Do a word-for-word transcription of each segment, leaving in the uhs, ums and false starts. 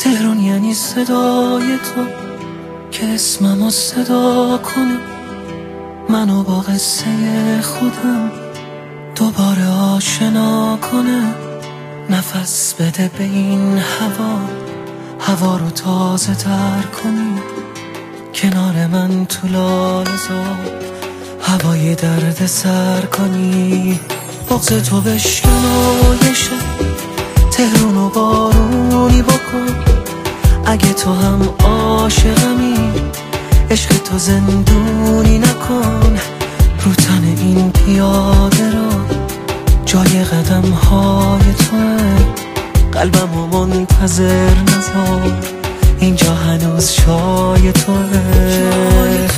تهران یعنی صدای تو که اسممو صدا کنه، منو با قصه خودم دوباره آشنا کنه. نفس بده به این هوا، هوا رو تازه تر کنی، کنار من تو لاله‌زار هوای درد سر کنی. بغض تو بشکن و یه شب تهرون و بارونی بکن. اگه تو هم عاشقمی عشق تو زندونی نکن. رو تن این پیاده رو جای قدم های توه، قلبم و منتظر نذار، اینجا هنوز شای توه.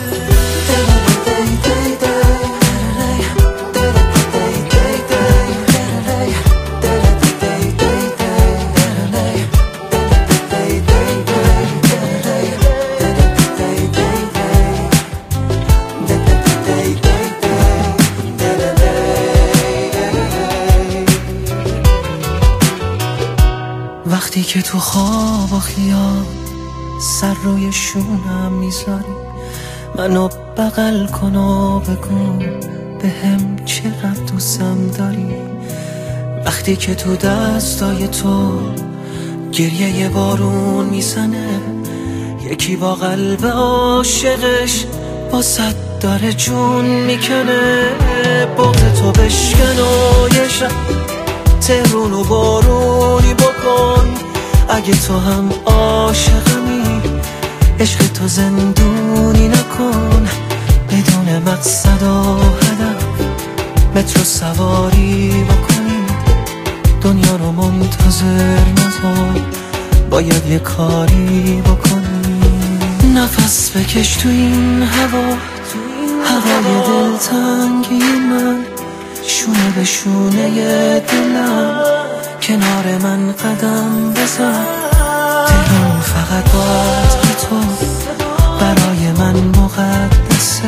وقتی که تو خواب و خیال سر روی شونم میذاری، منو بغل کن و بگو به هم چقدر دوستم داری. وقتی که تو دستای تو گریه یه بارون میزنه، یکی با قلب عاشقش با صد داره جون میکنه. بغض تو بشکن و یه شب تهرون و بارونی بکن. اگه تو هم عاشقمی عشق تو زندونی نکن. بدون مقصد و هدف مترو سواری بکنی، دنیا رو منتظر نذار، باید یه کاری بکنی. نفس بکش تو این هوا، هوای دلتنگی من، شونه به شونه دلم، کنار من قدم بزن. تهران فقط باید تو برای من مقدسه،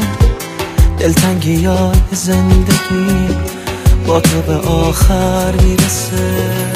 دلتنگی های زندگی با تو به آخر میرسه.